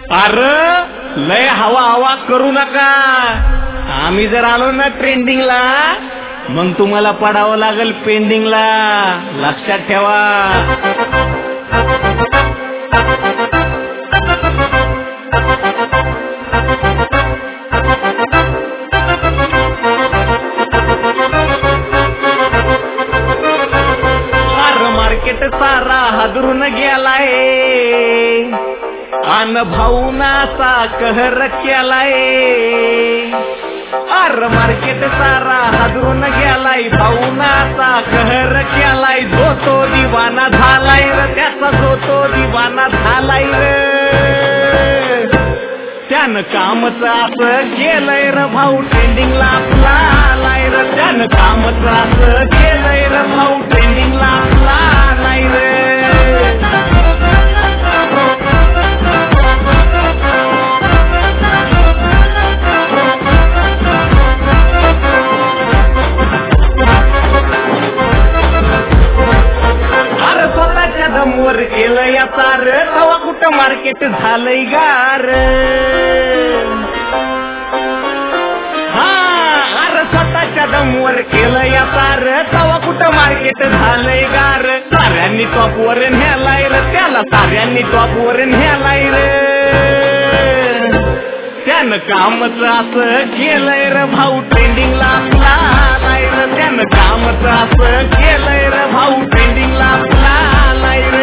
अरे लय हवा हवा करू नका. आम्ही जर आलो ना ट्रेंडिंगला मग तुम्हाला पडावं लागेल पेंडिंगला. लक्षात ठेवा. मार्केट सारा हादरून गेलाय अन भाऊनाचा कहर केलाय. अर मार्केट सारा हादरून गेलाय भाऊनाचा कहर केलाय. जो तो दिवाना झालाय र त्याचा जो तो दिवाना झालाय र. त्यानं कामच असं केलंय र भाऊ ट्रेंडिंगला आपला आलाय र. त्यानं कामच असं केलंय र भाऊ ट्रेंडिंगला आपला आलाय र. अरे स्वतःच्या दमवर केलं या तार तवा कुठं मार्केट झालंय गार. स्वतःच्या दमवर केलं या तार तवा कुठं मार्केट झालंय गार. साऱ्यांनी टॉपवर न्यालाय र त्याला साऱ्यांनी टॉपवर न्यालाय र. त्यानं कामच असं केलंय र भाऊ ट्रेंडिंगला आपला आलाय र. त्यानं कामच असं केलंय र भाऊ ट्रेंडिंगला आपला आलाय र.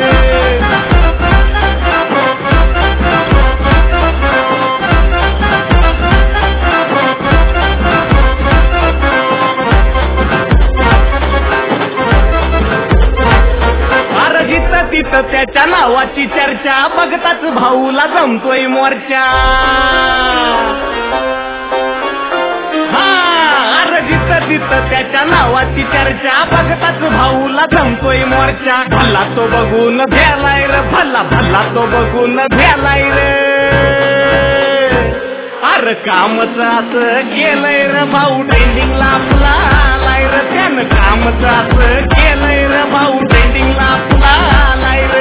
तिथं त्याच्या नावाची चर्चा बघताच भाऊला जमतोय मोर्चा. अरे जिथं तिथं त्याच्या नावाची चर्चा बघताच भाऊला जमतोय मोर्चा. भल्ला तो बघून भ्यालाय र भल्ला भल्ला तो बघून भ्यालाय र. अरे कामच असं केलंय र भाऊ ट्रेंडिंगला आपला आलाय र. त्यानं कामच असं केलंय र भाऊ ट्रेंडिंगला आपला आलाय र.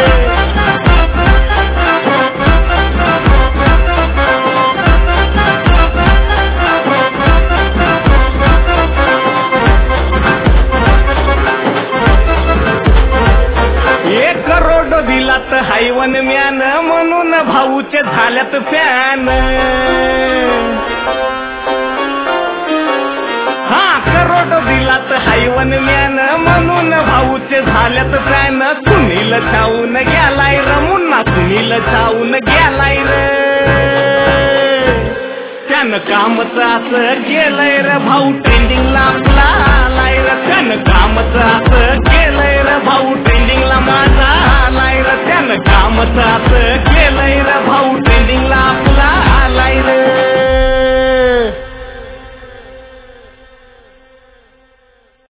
एक करोड दिलात हायवन म्यान म्हणून भाऊचे झाल्यात फॅन. करोड दिलात हायवन म्यान म्हणून भाऊचे झाल्यात फॅन. सुनील छावून गेलाय र मुन्ना सुनील छावून गेलाय र. त्यानं कामच असं केलंय र भाऊ ट्रेंडिंगला आपला आलाय र. त्यानं कामच असं केलंय